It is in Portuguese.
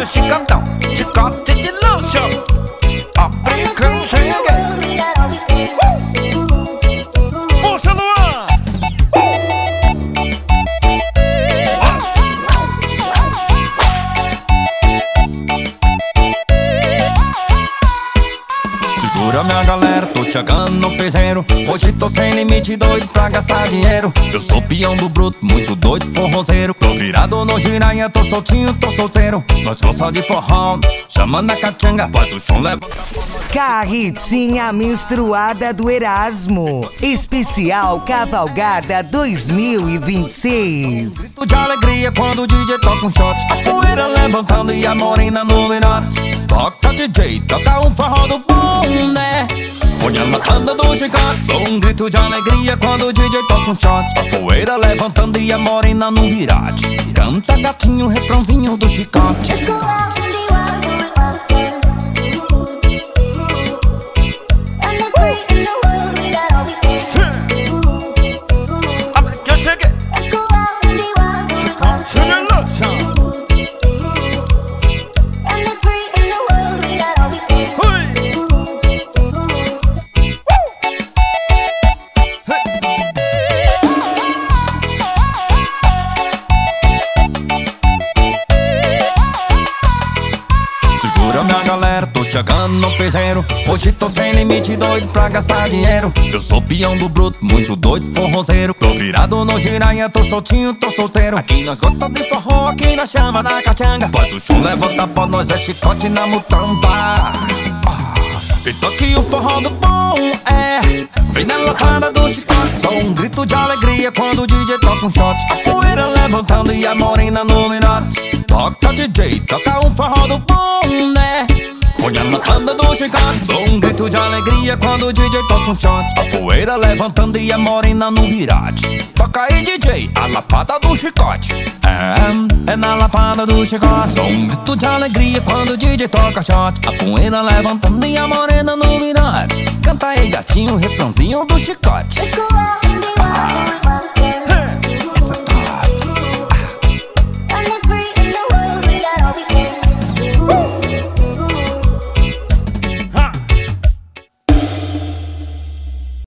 chicotão, chicote de luxo. Abre que eu cheguei. Puxa, Luan! Segura minha galera, tô chegando no piseiro. Hoje tô sem limite, doido pra gastar dinheiro. Eu sou peão do bruto, muito doido, forrozeiro. Tô virado no giraia, tô soltinho, tô solteiro. Nós gostamos de forró, chamando a cachanga. Faz o chão, leva. Carretinha menstruada do Erasmo. Especial Cavalgada 2026. Grito de alegria quando o DJ toca um shot. A poeira levantando e a morena no virote. Toca DJ, toca um forró do bom, né? Põe na banda do chicote. Dou um grito de alegria quando o DJ toca um shot. A poeira levantando e a morena no virote. Canta gatinho, refrãozinho do chicote. Abre que eu cheguei. Segura minha galera, tô chegando no piseiro. Hoje tô sem limite, doido pra gastar dinheiro. Eu sou peão do bruto, muito doido, forrozeiro. Tô virado no giraia, tô soltinho, tô solteiro. Aqui nós gostamos de forró, aqui nós chama da cachanga. Faz o chum, levanta pra nós, é chicote na mutamba. E toque o forró do bom, é. Vem na lapada do chicote. Dá um grito de alegria quando o DJ toca um shot. A poeira levantando e a morena no virote. Toca DJ, toca um forró do bom, né? Põe na banda do chicote. Dá um grito de alegria quando o DJ toca um shot. A poeira levantando e a morena no virote. Toca aí DJ, a lapada do chicote. É na lapada do chicote. Dá um grito de alegria quando o DJ toca shot. A poeira levantando e a morena no virote. Canta aí gatinho, refrãozinho do chicote.